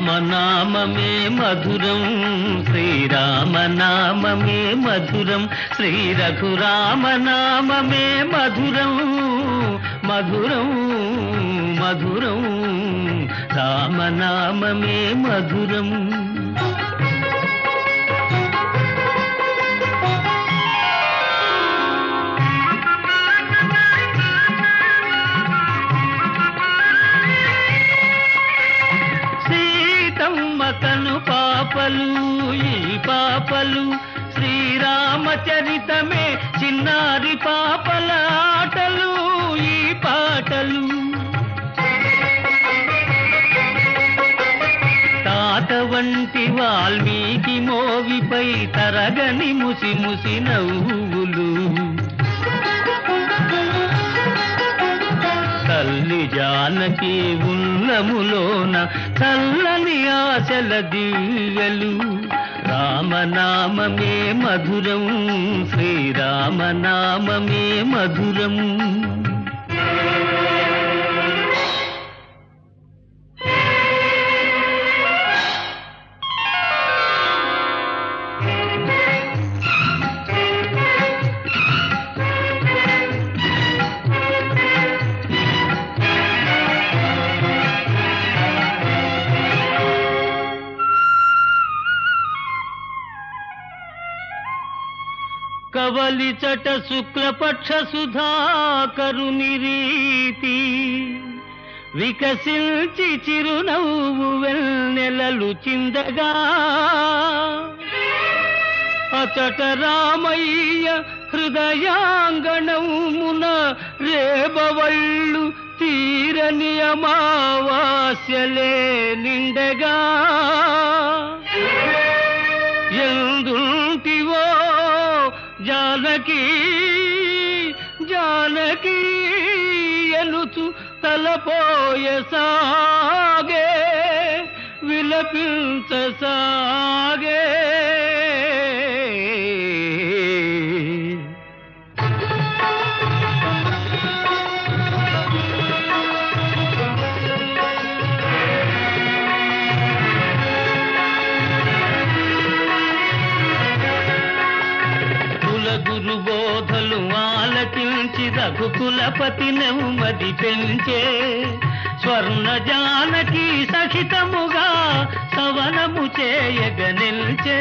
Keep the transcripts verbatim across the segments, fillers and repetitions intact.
రామనామమే మధురం శ్రీరామనామమే మధురం శ్రీ రఘురామనామమే మధురం మధురం మధురం రామనామమే మధురం. కను పాపలు ఈ పాపలు శ్రీరామచరితమే చిన్నారి పాపల ఆటలు ఈ పాటలు. తాత వంటి వాల్మీకి మోవిపై తరగని ముసి ముసి నవ్వులు. తల్లి జానకి ఉన్నములోన చల్లని ఆశల దివ్యలు. రామనామమే మధురం శ్రీరామనామమే మధురం. కవలిచట శుక్లపక్ష సుధాకరుని రీతి వికసించి చిరునవ్వు వెన్నెలలు చిందగా. అచట రామయ్య హృదయాంగణమున రేబవళ్ళు తీరని అమావాస్యలే నిండగా. ఎందుంటివో జానకి జానకి ఎలుచు తలపోయసాగే విలపించసాగే. గురుబోధలు ఆలకించి రఘుకులపతి నెమ్మది పెంచే. స్వర్ణ జానకి సహితముగా సవనము చేయగ నిల్చే.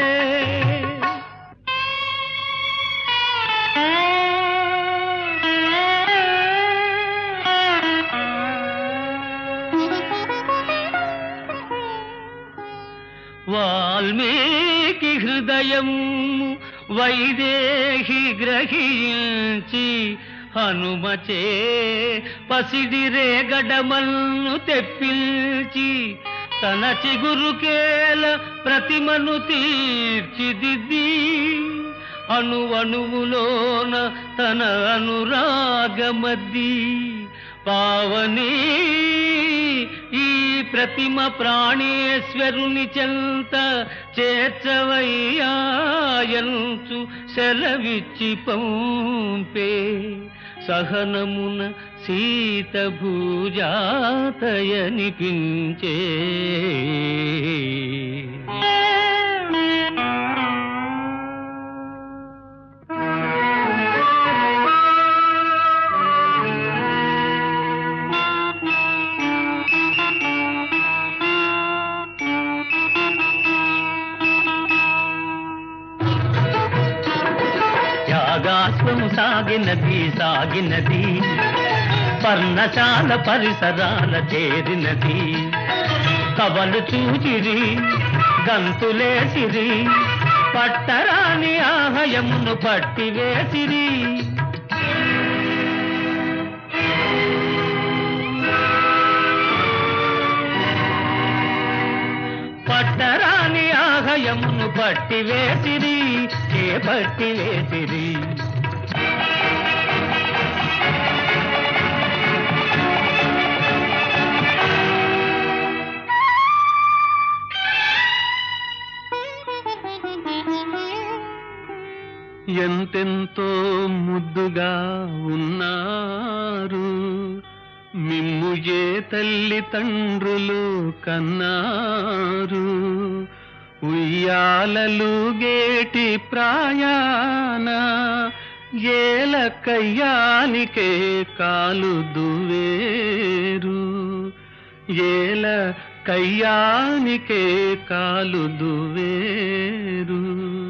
వాల్మీకి హృదయం వైదేహి గ్రహించి హనుమచే పసిడి రేగడమల్ను తెప్పించి తన చిగురుకేల ప్రతిమను తీర్చిదిద్ది. అణువణువులోన తన అనురాగమద్ది. పావని ఈ ప్రతిమ ప్రాణేశ్వరుని చెంత చేర్చవయ్యాయంచు సెలవిచ్చి పంపే. సహనమున సీత భూజాతయనిపించే. యాగాశ్వము సాగినది సాగినది పర్ణశాల పరిసరాల చేరినది. కవలు చూచిరి గంతులేసిరి పట్టరాని ఆహయమును పట్టివేసిరి. పట్టరాని ఆహయమును పట్టివేసిరి చేపట్టివేసిరి. ఎంతెంతో ముద్దుగా ఉన్నారు మిమ్ము ఏ తల్లి తండ్రులు కన్నారు, ఉయ్యాలలు గేటి ప్రాయాన ఏల కయ్యానికే కాలు దువేరు, ఏల కయ్యానికే కాలు దువేరు.